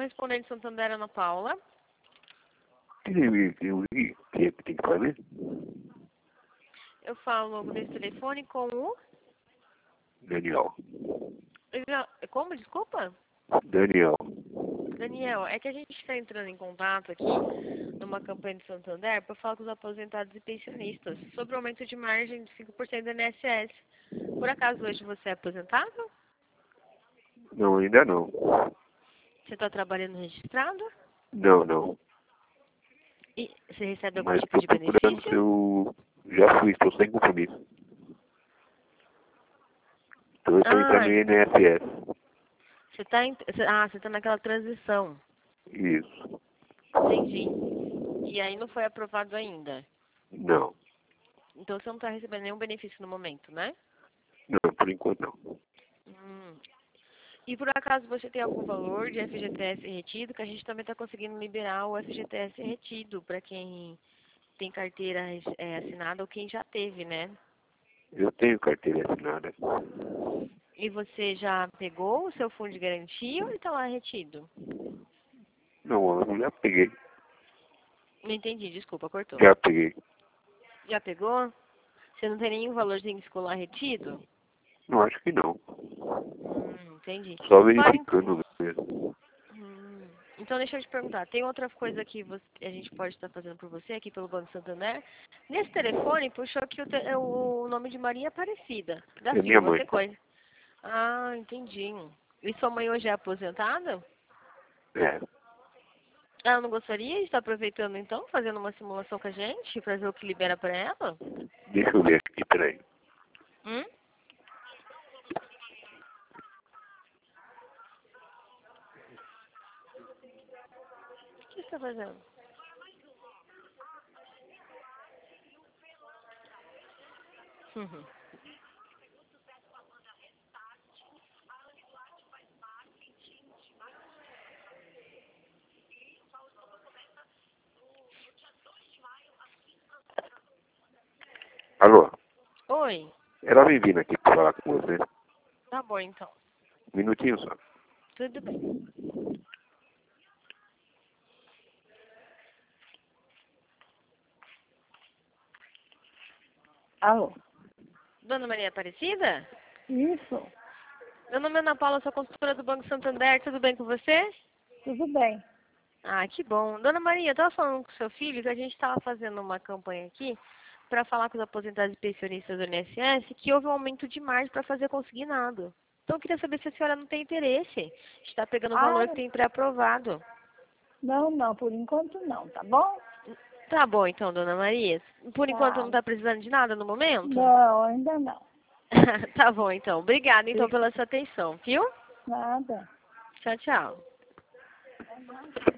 correspondente Santander, Ana Paula. O que é que tem que fazer? Eu falo nesse telefone com o... Daniel. Como? Desculpa? Daniel. Daniel, é que a gente está entrando em contato aqui numa campanha de Santander para falar com os aposentados e pensionistas sobre o aumento de margem de 5% do INSS. Por acaso hoje você é aposentado? Não, ainda não. Você está trabalhando registrado? Não. E você recebe algum Mas tipo estou de procurando benefício? se eu já fui, estou sem compromisso. Então eu estou entrando no INSS. Você tá naquela transição. Isso. Entendi. E aí não foi aprovado ainda. Não. Então você não está recebendo nenhum benefício no momento, né? Não, por enquanto não. E por acaso você tem algum valor de FGTS retido? Que a gente também está conseguindo liberar o FGTS retido para quem tem carteira assinada ou quem já teve, né? Eu tenho carteira assinada. E você já pegou o seu fundo de garantia ou ele está lá retido? Não, eu já peguei. Não entendi, desculpa, cortou. Já peguei. Já pegou? Você não tem nenhum valorzinho escolar retido? Não, acho que não. Entendi. Só verificando mesmo. Então deixa eu te perguntar, tem outra coisa que a gente pode estar fazendo por você aqui pelo Banco Santander? Nesse telefone puxou aqui o nome de Maria Aparecida, da É minha Silva, mãe. você conhece? Ah, entendi. E sua mãe hoje é aposentada? É. Ela não gostaria de estar aproveitando então, fazendo uma simulação com a gente, para ver o que libera para ela? Deixa eu ver aqui, peraí. O que você está fazendo? Alô? Oi, Ela vem vindo aqui para falar com você. tá bom então. Um minutinho só. Tudo bem. Alô? Dona Maria Aparecida? Isso, Meu nome é Ana Paula, sou consultora do Banco Santander, tudo bem com você? tudo bem. Ah, que bom. Dona Maria, eu estava falando com o seu filho que a gente estava fazendo uma campanha aqui para falar com os aposentados e pensionistas do INSS que houve um aumento de margem para fazer consignado. Então eu queria saber se a senhora não tem interesse. A gente está pegando o valor que tem pré-aprovado. Não, por enquanto não, tá bom? Tá bom então, Dona Maria. Por enquanto Tá. não está precisando de nada no momento? Não, ainda não. Tá bom então. Obrigada então pela sua atenção, viu? Nada. Tchau, tchau.